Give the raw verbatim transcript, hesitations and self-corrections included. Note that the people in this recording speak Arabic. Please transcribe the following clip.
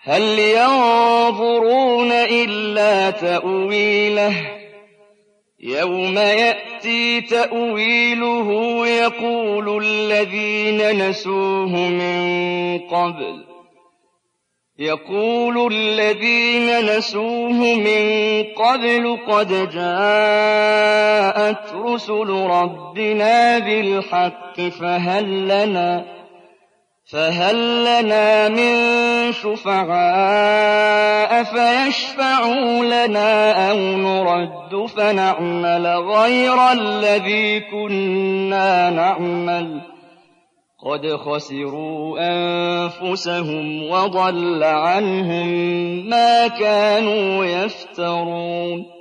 هل ينظرون إلا تأويله يوم يأتي تأويله يقول الذين نسوه من قبل يقول الذين نسوه من قبل قد جاءت رسل ربنا بالحق فهل لنا فهل لنا من شفعاء فيشفعوا لنا أو نرد فنعمل غير الذي كنا نعمل قد خسروا أنفسهم وضل عنهم ما كانوا يفترون